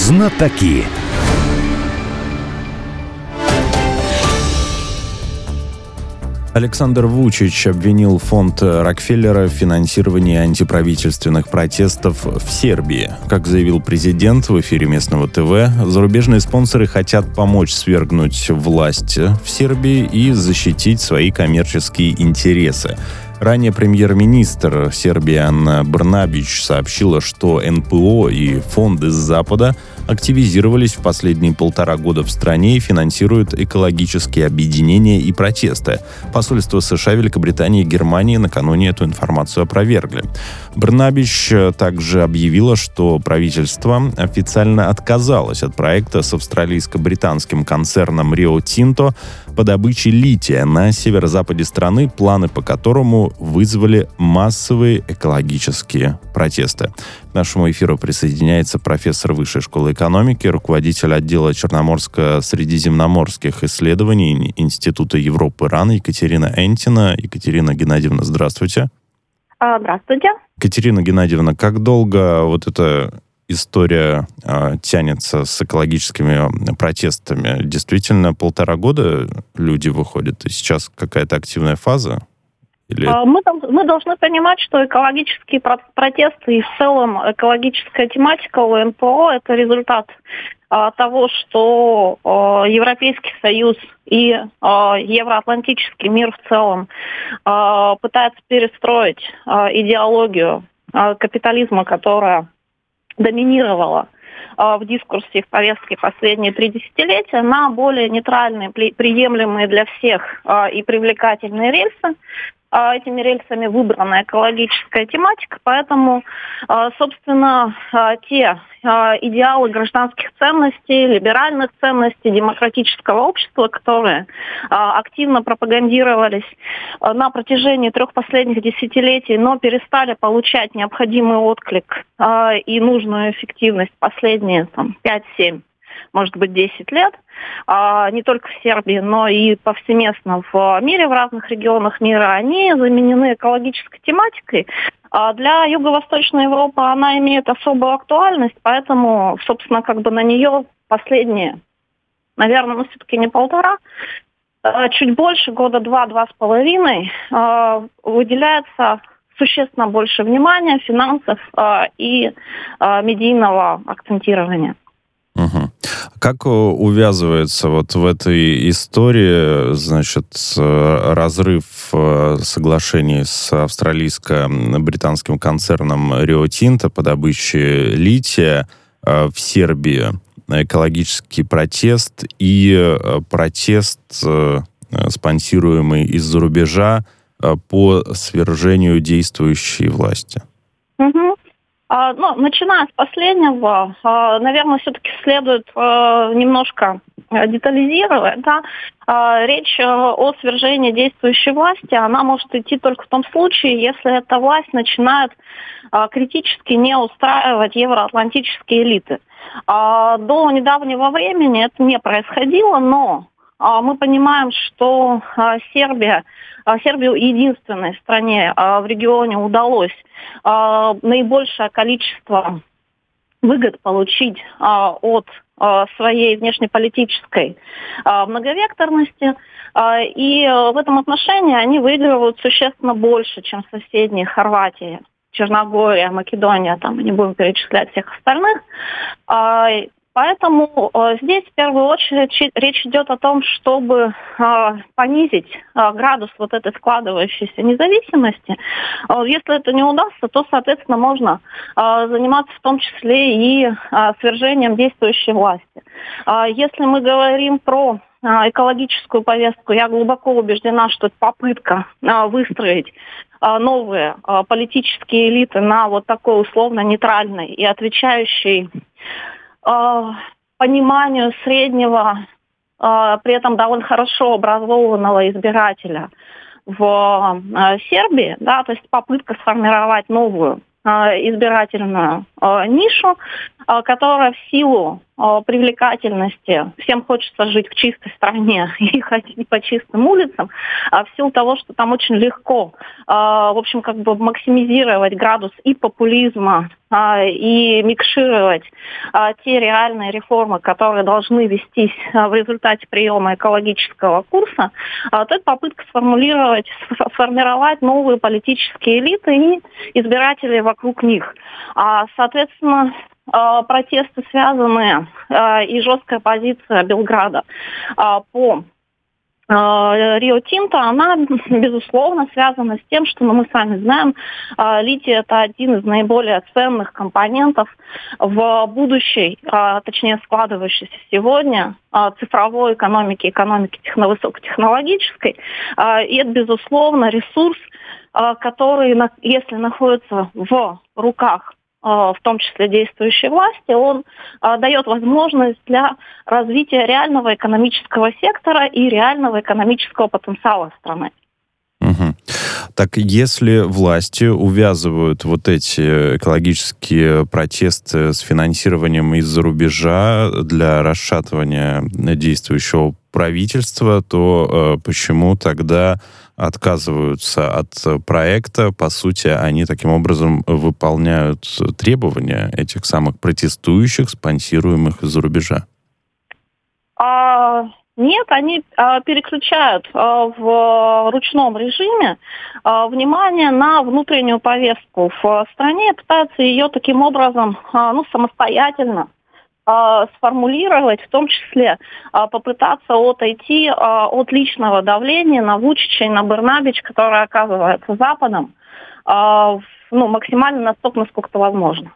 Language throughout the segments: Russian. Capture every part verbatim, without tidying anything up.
Знатоки. Александр Вучич обвинил фонд Рокфеллера в финансировании антиправительственных протестов в Сербии. Как заявил президент в эфире местного ТВ, зарубежные спонсоры хотят помочь свергнуть власть в Сербии и защитить свои коммерческие интересы. Ранее премьер-министр Сербии Ана Брнабич сообщила, что эн пэ о и фонды с Запада активизировались в последние полтора года в стране и финансируют экологические объединения и протесты. Посольство США, Великобритании и Германии накануне эту информацию опровергли. Брнабич также объявила, что правительство официально отказалось от проекта с австралийско-британским концерном Рио Тинто по добыче лития на северо-западе страны, планы по которому вызвали массовые экологические протесты. К нашему эфиру присоединяется профессор Высшей школы экономики, руководитель отдела Черноморско-Средиземноморских исследований Института Европы РАН Екатерина Энтина. Екатерина Геннадьевна, здравствуйте. Здравствуйте. Екатерина Геннадьевна, как долго вот эта история э, тянется с экологическими протестами? Действительно, полтора года люди выходят, и сейчас какая-то активная фаза? Или... Мы, мы должны понимать, что экологические протесты и в целом экологическая тематика у эн пэ о – это результат а, того, что а, Европейский Союз и а, евроатлантический мир в целом а, пытаются перестроить а, идеологию а, капитализма, которая доминировала а, в дискурсе и в повестке последние три десятилетия, на более нейтральные, приемлемые для всех а, и привлекательные рельсы. Этими рельсами выбрана экологическая тематика, поэтому, собственно, те идеалы гражданских ценностей, либеральных ценностей, демократического общества, которые активно пропагандировались на протяжении трех последних десятилетий, но перестали получать необходимый отклик и нужную эффективность последние там, пять-семь, может быть, десять лет, не только в Сербии, но и повсеместно в мире, в разных регионах мира, они заменены экологической тематикой. Для Юго-Восточной Европы она имеет особую актуальность, поэтому, собственно, как бы на нее последние, наверное, ну, все-таки не полтора, чуть больше, года два-два с половиной, выделяется существенно больше внимания, финансов и медийного акцентирования. Угу. Как увязывается вот в этой истории, значит, разрыв соглашений с австралийско-британским концерном Рио Тинто по добыче лития в Сербии, экологический протест и протест, спонсируемый из-за рубежа, по свержению действующей власти? Угу. Ну, начиная с последнего, наверное, все-таки следует немножко детализировать. Да? Речь о свержении действующей власти, она может идти только в том случае, если эта власть начинает критически не устраивать евроатлантические элиты. До недавнего времени это не происходило, но мы понимаем, что Сербия, Сербию единственной стране в регионе удалось наибольшее количество выгод получить от своей внешнеполитической многовекторности. И в этом отношении они выигрывают существенно больше, чем соседние Хорватия, Черногория, Македония, там мы не будем перечислять всех остальных. Поэтому э, здесь в первую очередь речь идет о том, чтобы э, понизить э, градус вот этой складывающейся независимости. Э, если это не удастся, то, соответственно, можно э, заниматься в том числе и э, свержением действующей власти. Э, если мы говорим про э, экологическую повестку, я глубоко убеждена, что это попытка э, выстроить э, новые э, политические элиты на вот такой условно нейтральной и отвечающей пониманию среднего, при этом довольно хорошо образованного избирателя в Сербии, да, то есть попытка сформировать новую избирательную э, нишу, э, которая в силу э, привлекательности, всем хочется жить в чистой стране и ходить по чистым улицам, а в силу того, что там очень легко, э, в общем, как бы максимизировать градус и популизма, э, и микшировать э, те реальные реформы, которые должны вестись э, в результате приема экологического курса, э, то это попытка сформулировать, сформировать новые политические элиты и избирателей вокруг них. А, соответственно, протесты связанные и жесткая позиция Белграда по Рио Тинто, она, безусловно, связана с тем, что, ну, мы сами знаем, литий – это один из наиболее ценных компонентов в будущей, точнее, складывающейся сегодня цифровой экономики, экономики техно- высокотехнологической. И это, безусловно, ресурс, который, если находится в руках в том числе действующей власти, он а, дает возможность для развития реального экономического сектора и реального экономического потенциала страны. Угу. Так если власти увязывают вот эти экологические протесты с финансированием из-за рубежа для расшатывания действующего правительства, то э, почему тогда отказываются от проекта? По сути, они таким образом выполняют требования этих самых протестующих, спонсируемых из-за рубежа. А, нет, они а, переключают а, в ручном режиме а, внимание на внутреннюю повестку в стране, пытаются ее таким образом а, ну, самостоятельно сформулировать, в том числе попытаться отойти от личного давления на Вучича и на Бернабич, которое оказывается Западом, ну, максимально настолько, насколько это возможно.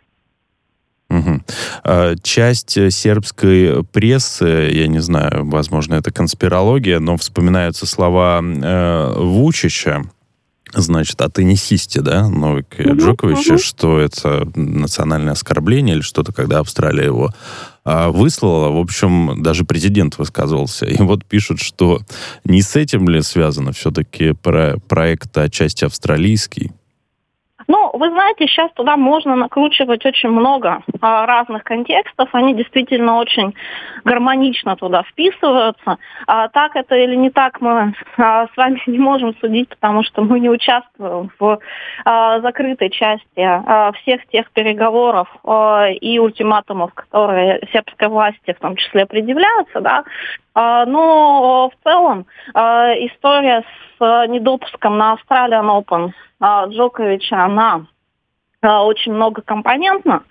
Угу. Часть сербской прессы, я не знаю, возможно, это конспирология, но вспоминаются слова э, Вучича, значит, о теннисисте, да, Новаке uh-huh, Джоковиче, uh-huh. что это национальное оскорбление или что-то, когда Австралия его а, выслала. В общем, даже президент высказывался. И вот пишут, что не с этим ли связано все-таки про проект отчасти австралийский? Ну, вы знаете, сейчас туда можно накручивать очень много а, разных контекстов. Они действительно очень гармонично туда вписываются. А, так это или не так, мы а, с вами не можем судить, потому что мы не участвуем в а, закрытой части а, всех тех переговоров а, и ультиматумов, которые сербской власти в том числе предъявляются, да. А, но в целом а, история с недопуском на Australian Open Джоковича, она а, очень многокомпонентна,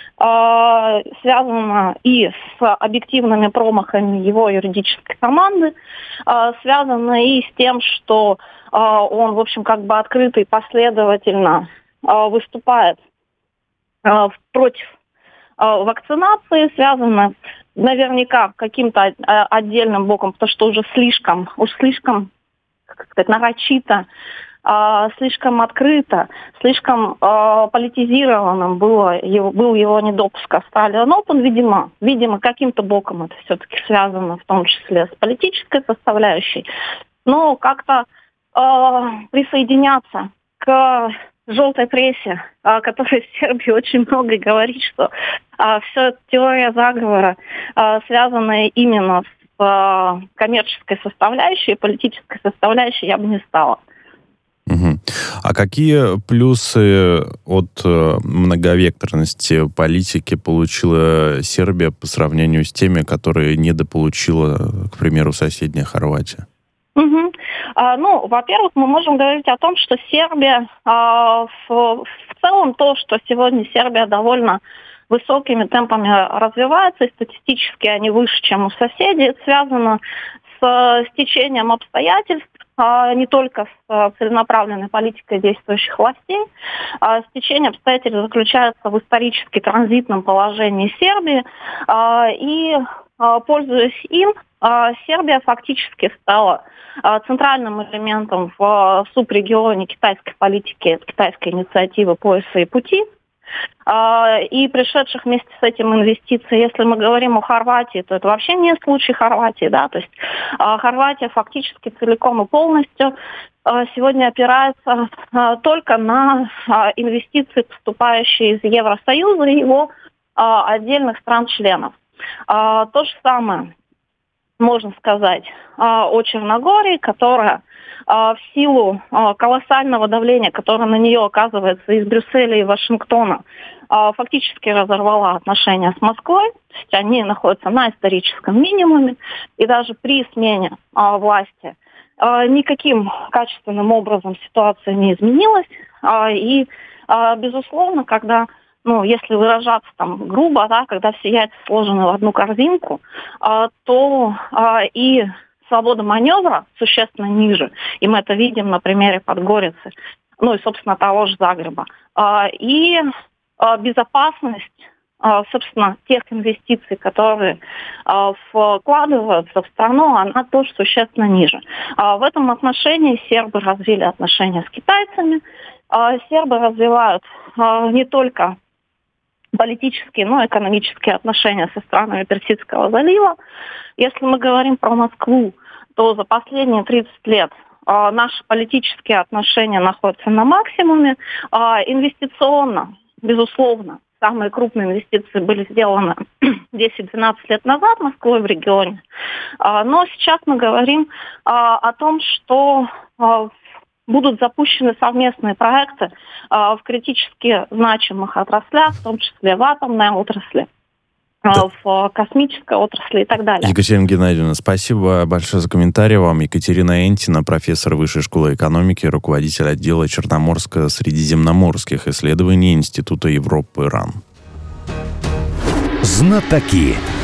а, связана и с объективными промахами его юридической команды, а, связана и с тем, что а, он, в общем, как бы открыто и последовательно а, выступает а, против а, вакцинации, связана наверняка каким-то а, отдельным боком, потому что уже слишком, уж слишком, как сказать, нарочито, слишком открыто, слишком э, политизированным было его, был его недопуск Australian Open, видимо, видимо, каким-то боком это все-таки связано, в том числе с политической составляющей. Но как-то э, присоединяться к желтой прессе, э, которая в Сербии очень много говорит, что э, все теория заговора, э, связанная именно с э, коммерческой составляющей, политической составляющей, я бы не стала. Угу. А какие плюсы от э, многовекторности политики получила Сербия по сравнению с теми, которые недополучила, к примеру, соседняя Хорватия? Угу. А, ну, во-первых, мы можем говорить о том, что Сербия, а, в, в целом то, что сегодня Сербия довольно высокими темпами развивается, и статистически они выше, чем у соседей, это связано с стечением обстоятельств, не только с целенаправленной политикой действующих властей. Стечение обстоятельств заключается в исторически транзитном положении Сербии. И, пользуясь им, Сербия фактически стала центральным элементом в субрегионе китайской политики, китайской инициативы «Пояса и пути». и пришедших вместе с этим инвестиций. Если мы говорим о Хорватии, то это вообще не случай Хорватии, да, то есть Хорватия фактически целиком и полностью сегодня опирается только на инвестиции, поступающие из Евросоюза и его отдельных стран-членов. То же самое можно сказать о Черногории, которая в силу колоссального давления, которое на нее оказывается из Брюсселя и Вашингтона, фактически разорвала отношения с Москвой. То есть они находятся на историческом минимуме. И даже при смене власти никаким качественным образом ситуация не изменилась. И, безусловно, когда, ну, если выражаться там грубо, да, когда все яйца сложены в одну корзинку, то и свобода маневра существенно ниже. И мы это видим на примере Подгорицы, ну и, собственно, того же Загреба. И безопасность, собственно, тех инвестиций, которые вкладываются в страну, она тоже существенно ниже. В этом отношении сербы развили отношения с китайцами. Сербы развивают не только политические, но и экономические отношения со странами Персидского залива. Если мы говорим про Москву, то за последние тридцать лет э, наши политические отношения находятся на максимуме. Э, инвестиционно, безусловно, самые крупные инвестиции были сделаны десять-двенадцать лет назад Москвой в регионе. Э, но сейчас мы говорим э, о том, что э, будут запущены совместные проекты э, в критически значимых отраслях, в том числе в атомной отрасли, э, в космической отрасли и так далее. Екатерина Геннадьевна, спасибо большое за комментарий вам. Екатерина Энтина, профессор Высшей школы экономики, руководитель отдела Черноморско-средиземноморских исследований Института Европы РАН. Знатоки.